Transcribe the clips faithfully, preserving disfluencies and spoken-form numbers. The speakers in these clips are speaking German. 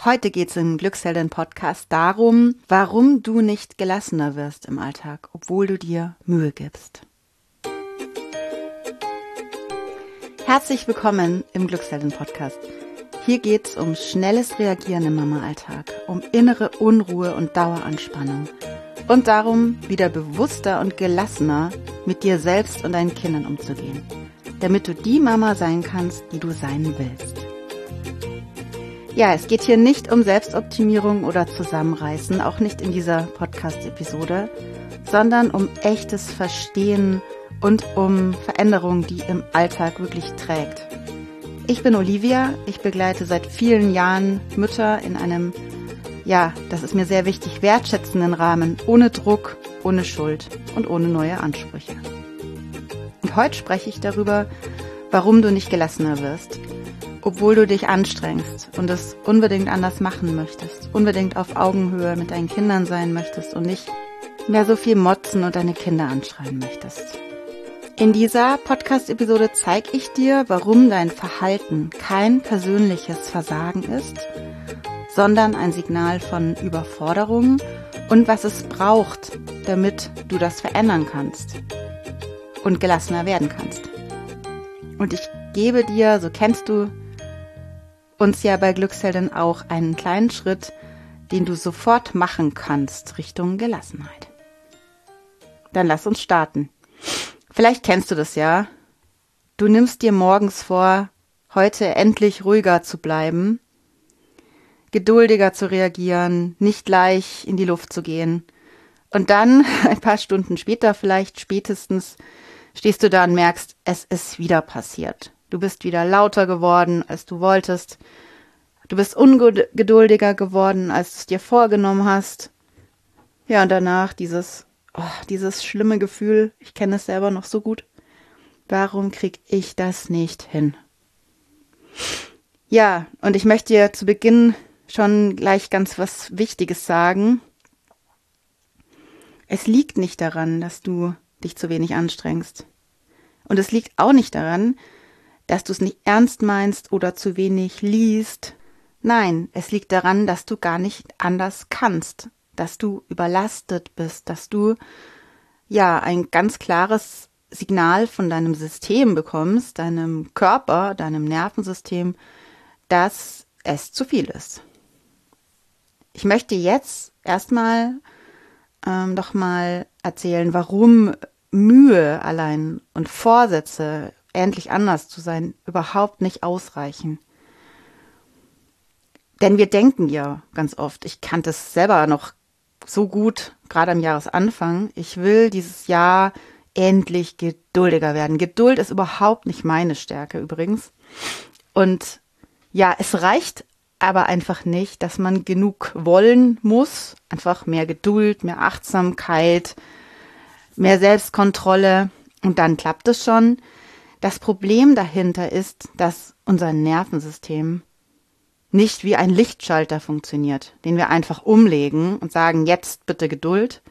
Heute geht es im Glücksheldin-Podcast darum, warum du nicht gelassener wirst im Alltag, obwohl du dir Mühe gibst. Herzlich willkommen im Glücksheldin-Podcast. Hier geht es um schnelles Reagieren im Mama-Alltag, um innere Unruhe und Daueranspannung und darum, wieder bewusster und gelassener mit dir selbst und deinen Kindern umzugehen, damit du die Mama sein kannst, die du sein willst. Ja, es geht hier nicht um Selbstoptimierung oder Zusammenreißen, auch nicht in dieser Podcast-Episode, sondern um echtes Verstehen und um Veränderung, die im Alltag wirklich trägt. Ich bin Olivia, ich begleite seit vielen Jahren Mütter in einem, ja, das ist mir sehr wichtig, wertschätzenden Rahmen, ohne Druck, ohne Schuld und ohne neue Ansprüche. Und heute spreche ich darüber, warum du nicht gelassener wirst, obwohl du dich anstrengst und es unbedingt anders machen möchtest, unbedingt auf Augenhöhe mit deinen Kindern sein möchtest und nicht mehr so viel motzen und deine Kinder anschreien möchtest. In dieser Podcast-Episode zeige ich dir, warum dein Verhalten kein persönliches Versagen ist, sondern ein Signal von Überforderung und was es braucht, damit du das verändern kannst und gelassener werden kannst. Und ich gebe dir, so kennst du uns ja bei Glücksheldin auch, einen kleinen Schritt, den du sofort machen kannst Richtung Gelassenheit. Dann lass uns starten. Vielleicht kennst du das ja. Du nimmst dir morgens vor, heute endlich ruhiger zu bleiben, geduldiger zu reagieren, nicht gleich in die Luft zu gehen. Und dann, ein paar Stunden später vielleicht spätestens, stehst du da und merkst, es ist wieder passiert. Du bist wieder lauter geworden, als du wolltest. Du bist ungeduldiger geworden, als du es dir vorgenommen hast. Ja, und danach dieses, oh, dieses schlimme Gefühl, ich kenne es selber noch so gut. Warum krieg ich das nicht hin? Ja, und ich möchte dir zu Beginn schon gleich ganz was Wichtiges sagen. Es liegt nicht daran, dass du dich zu wenig anstrengst. Und es liegt auch nicht daran, dass du es nicht ernst meinst oder zu wenig liest. Nein, es liegt daran, dass du gar nicht anders kannst, dass du überlastet bist, dass du ja ein ganz klares Signal von deinem System bekommst, deinem Körper, deinem Nervensystem, dass es zu viel ist. Ich möchte jetzt erstmal ähm, doch mal erzählen, warum Mühe allein und Vorsätze, endlich anders zu sein, überhaupt nicht ausreichen. Denn wir denken ja ganz oft, ich kannte es selber noch so gut, gerade am Jahresanfang, ich will dieses Jahr endlich geduldiger werden. Geduld ist überhaupt nicht meine Stärke übrigens. Und ja, es reicht aber einfach nicht, dass man genug wollen muss, einfach mehr Geduld, mehr Achtsamkeit, mehr Selbstkontrolle und dann klappt es schon. Das Problem dahinter ist, dass unser Nervensystem nicht wie ein Lichtschalter funktioniert, den wir einfach umlegen und sagen, jetzt bitte Geduld.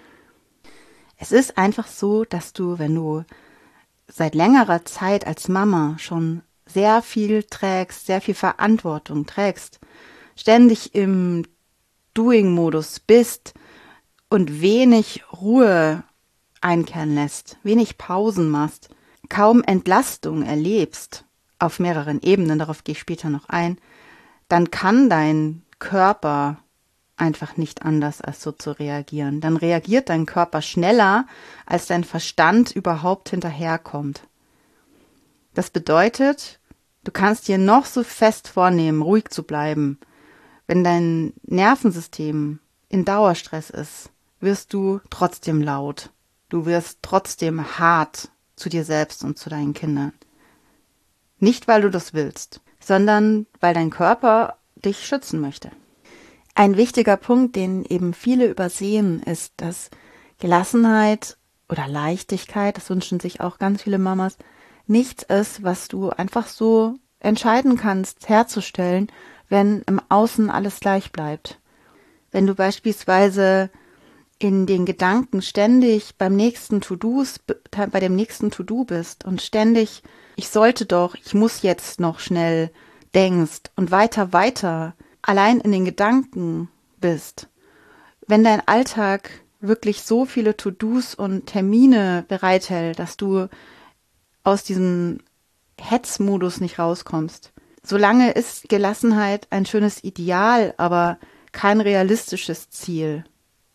Es ist einfach so, dass du, wenn du seit längerer Zeit als Mama schon sehr viel trägst, sehr viel Verantwortung trägst, ständig im Doing-Modus bist und wenig Ruhe einkehren lässt, wenig Pausen machst, kaum Entlastung erlebst, auf mehreren Ebenen, darauf gehe ich später noch ein, dann kann dein Körper einfach nicht anders als so zu reagieren. Dann reagiert dein Körper schneller, als dein Verstand überhaupt hinterherkommt. Das bedeutet, du kannst dir noch so fest vornehmen, ruhig zu bleiben. Wenn dein Nervensystem in Dauerstress ist, wirst du trotzdem laut. Du wirst trotzdem hart zu dir selbst und zu deinen Kindern. Nicht, weil du das willst, sondern weil dein Körper dich schützen möchte. Ein wichtiger Punkt, den eben viele übersehen, ist, dass Gelassenheit oder Leichtigkeit, das wünschen sich auch ganz viele Mamas, nichts ist, was du einfach so entscheiden kannst, herzustellen, wenn im Außen alles gleich bleibt. Wenn du beispielsweise in den Gedanken ständig beim nächsten To-Dos, bei dem nächsten To-Do bist und ständig, ich sollte doch, ich muss jetzt noch schnell denkst und weiter, weiter allein in den Gedanken bist, wenn dein Alltag wirklich so viele To-Dos und Termine bereithält, dass du aus diesem Hetzmodus nicht rauskommst. Solange ist Gelassenheit ein schönes Ideal, aber kein realistisches Ziel.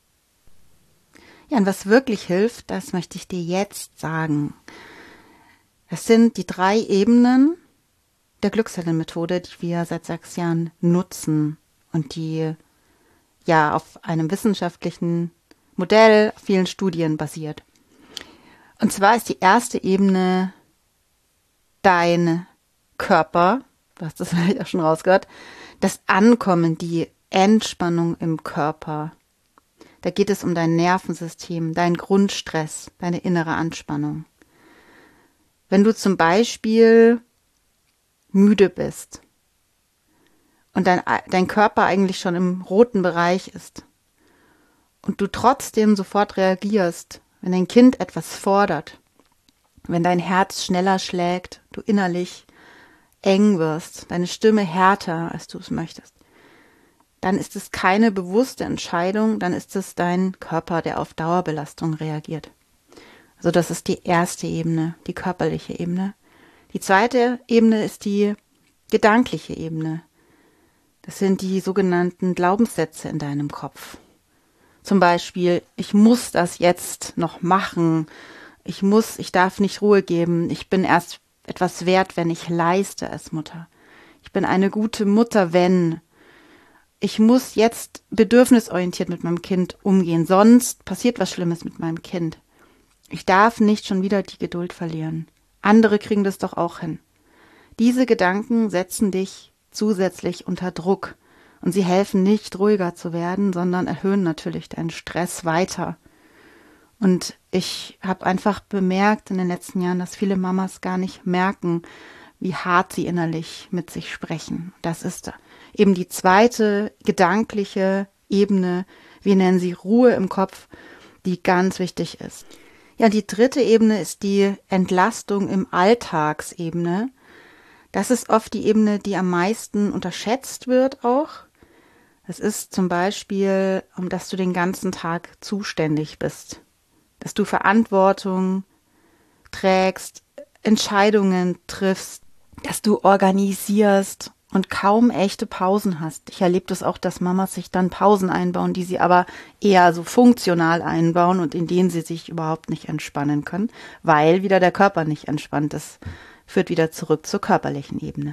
Ja, und was wirklich hilft, das möchte ich dir jetzt sagen. Das sind die drei Ebenen der Glücksellenmethode, die wir seit sechs Jahren nutzen und die ja auf einem wissenschaftlichen Modell, auf vielen Studien basiert. Und zwar ist die erste Ebene dein Körper, du hast das vielleicht auch schon rausgehört, das Ankommen, die Entspannung im Körper. Da geht es um dein Nervensystem, deinen Grundstress, deine innere Anspannung. Wenn du zum Beispiel müde bist und dein, dein Körper eigentlich schon im roten Bereich ist und du trotzdem sofort reagierst, wenn dein Kind etwas fordert, wenn dein Herz schneller schlägt, du innerlich eng wirst, deine Stimme härter, als du es möchtest, dann ist es keine bewusste Entscheidung, dann ist es dein Körper, der auf Dauerbelastung reagiert. Also das ist die erste Ebene, die körperliche Ebene. Die zweite Ebene ist die gedankliche Ebene. Das sind die sogenannten Glaubenssätze in deinem Kopf. Zum Beispiel, ich muss das jetzt noch machen, ich muss, ich darf nicht Ruhe geben, ich bin erst etwas wert, wenn ich leiste als Mutter. Ich bin eine gute Mutter, wenn ich muss jetzt bedürfnisorientiert mit meinem Kind umgehen, sonst passiert was Schlimmes mit meinem Kind. Ich darf nicht schon wieder die Geduld verlieren. Andere kriegen das doch auch hin. Diese Gedanken setzen dich zusätzlich unter Druck und sie helfen nicht, ruhiger zu werden, sondern erhöhen natürlich deinen Stress weiter. Und ich habe einfach bemerkt in den letzten Jahren, dass viele Mamas gar nicht merken, wie hart sie innerlich mit sich sprechen. Das ist eben die zweite gedankliche Ebene, wir nennen sie Ruhe im Kopf, die ganz wichtig ist. Ja, die dritte Ebene ist die Entlastung im Alltagsebene. Das ist oft die Ebene, die am meisten unterschätzt wird auch. Es ist zum Beispiel, um dass du den ganzen Tag zuständig bist, dass du Verantwortung trägst, Entscheidungen triffst, dass du organisierst und kaum echte Pausen hast. Ich erlebe das auch, dass Mamas sich dann Pausen einbauen, die sie aber eher so funktional einbauen und in denen sie sich überhaupt nicht entspannen können, weil wieder der Körper nicht entspannt ist. Führt wieder zurück zur körperlichen Ebene.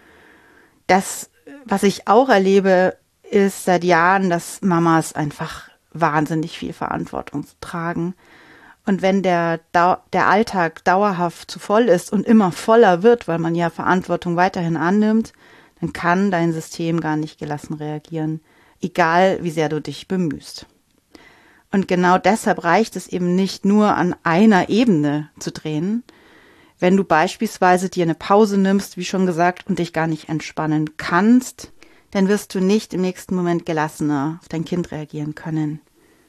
Das, was ich auch erlebe, ist seit Jahren, dass Mamas einfach wahnsinnig viel Verantwortung tragen. Und wenn der, der Alltag dauerhaft zu voll ist und immer voller wird, weil man ja Verantwortung weiterhin annimmt, dann kann dein System gar nicht gelassen reagieren, egal wie sehr du dich bemühst. Und genau deshalb reicht es eben nicht nur an einer Ebene zu drehen. Wenn du beispielsweise dir eine Pause nimmst, wie schon gesagt, und dich gar nicht entspannen kannst, dann wirst du nicht im nächsten Moment gelassener auf dein Kind reagieren können.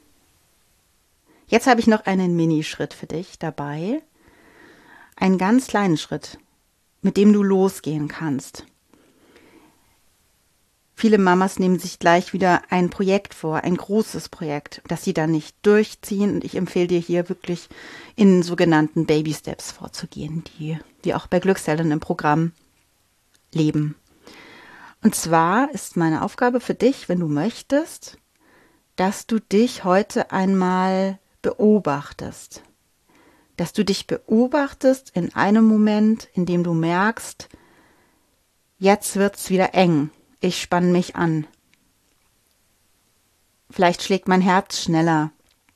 Jetzt habe ich noch einen Minischritt für dich dabei. Einen ganz kleinen Schritt, mit dem du losgehen kannst. Viele Mamas nehmen sich gleich wieder ein Projekt vor, ein großes Projekt, das sie dann nicht durchziehen. Und ich empfehle dir hier wirklich in sogenannten Baby Steps vorzugehen, die wir auch bei Glückseltern im Programm leben. Und zwar ist meine Aufgabe für dich, wenn du möchtest, dass du dich heute einmal beobachtest. Dass du dich beobachtest in einem Moment, in dem du merkst, jetzt wird's wieder eng. Ich spanne mich an. Vielleicht schlägt mein Herz schneller.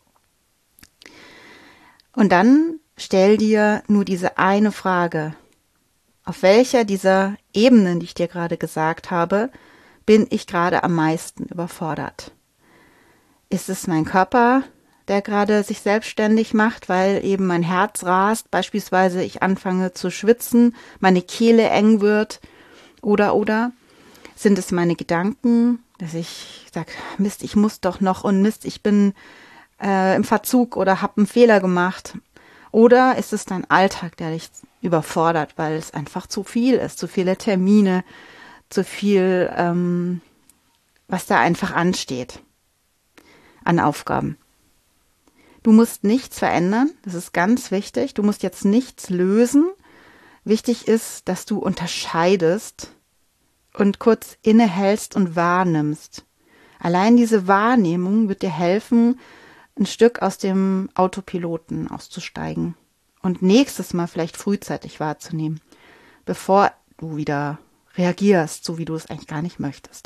Und dann stell dir nur diese eine Frage. Auf welcher dieser Ebenen, die ich dir gerade gesagt habe, bin ich gerade am meisten überfordert? Ist es mein Körper, der gerade sich selbstständig macht, weil eben mein Herz rast, beispielsweise ich anfange zu schwitzen, meine Kehle eng wird oder oder? Sind es meine Gedanken, dass ich sage, Mist, ich muss doch noch und Mist, ich bin äh, im Verzug oder habe einen Fehler gemacht? Oder ist es dein Alltag, der dich überfordert, weil es einfach zu viel ist, zu viele Termine, zu viel ähm, was da einfach ansteht an Aufgaben. Du musst nichts verändern, das ist ganz wichtig. Du musst jetzt nichts lösen. Wichtig ist, dass du unterscheidest und kurz innehältst und wahrnimmst. Allein diese Wahrnehmung wird dir helfen, ein Stück aus dem Autopiloten auszusteigen und nächstes Mal vielleicht frühzeitig wahrzunehmen, bevor du wieder reagierst, so wie du es eigentlich gar nicht möchtest.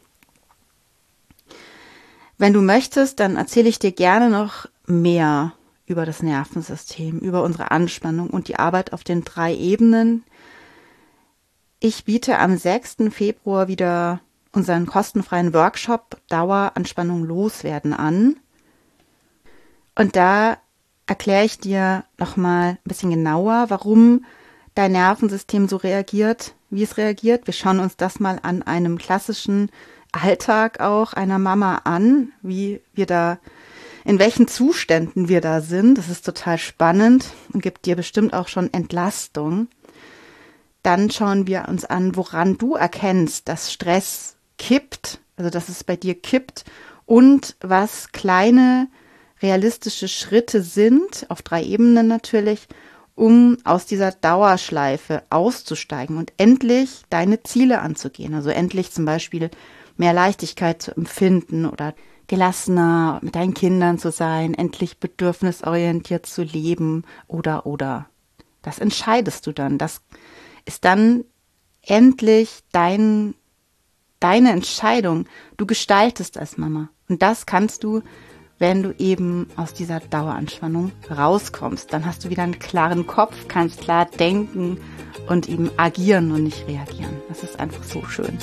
Wenn du möchtest, dann erzähle ich dir gerne noch mehr über das Nervensystem, über unsere Anspannung und die Arbeit auf den drei Ebenen. Ich biete am sechsten Februar wieder unseren kostenfreien Workshop Daueranspannung loswerden an. Und da erkläre ich dir nochmal ein bisschen genauer, warum dein Nervensystem so reagiert, wie es reagiert. Wir schauen uns das mal an einem klassischen Alltag auch einer Mama an, wie wir da, in welchen Zuständen wir da sind. Das ist total spannend und gibt dir bestimmt auch schon Entlastung. Dann schauen wir uns an, woran du erkennst, dass Stress kippt, also dass es bei dir kippt und was kleine realistische Schritte sind, auf drei Ebenen natürlich, um aus dieser Dauerschleife auszusteigen und endlich deine Ziele anzugehen. Also endlich zum Beispiel mehr Leichtigkeit zu empfinden oder gelassener mit deinen Kindern zu sein, endlich bedürfnisorientiert zu leben oder, oder. Das entscheidest du dann. Das ist dann endlich dein, deine Entscheidung. Du gestaltest als Mama. Und das kannst du, wenn du eben aus dieser Daueranspannung rauskommst. Dann hast du wieder einen klaren Kopf, kannst klar denken und eben agieren und nicht reagieren. Das ist einfach so schön.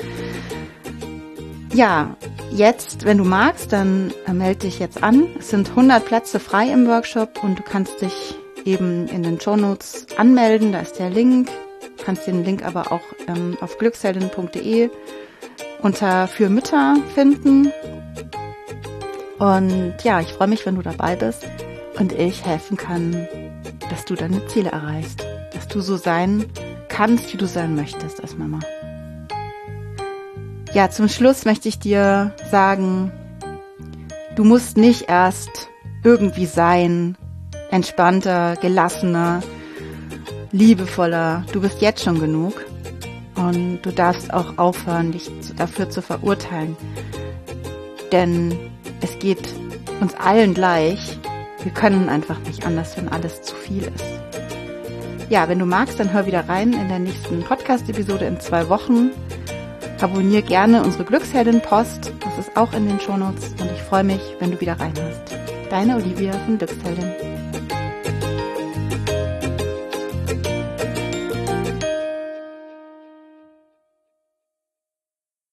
Ja, jetzt, wenn du magst, dann melde dich jetzt an. Es sind hundert Plätze frei im Workshop und du kannst dich eben in den Shownotes anmelden. Da ist der Link. Du kannst den Link aber auch ähm, auf glücksheldin punkt de unter für Mütter finden. Und ja, ich freue mich, wenn du dabei bist und ich helfen kann, dass du deine Ziele erreichst. Dass du so sein kannst, wie du sein möchtest als Mama. Ja, zum Schluss möchte ich dir sagen, du musst nicht erst irgendwie sein, entspannter, gelassener, liebevoller. Du bist jetzt schon genug und du darfst auch aufhören, dich dafür zu verurteilen. Denn es geht uns allen gleich. Wir können einfach nicht anders, wenn alles zu viel ist. Ja, wenn du magst, dann hör wieder rein in der nächsten Podcast-Episode in zwei Wochen. Abonniere gerne unsere Glücksheldin-Post, das ist auch in den Shownotes und ich freue mich, wenn du wieder reinhörst. Deine Olivia von Glücksheldin.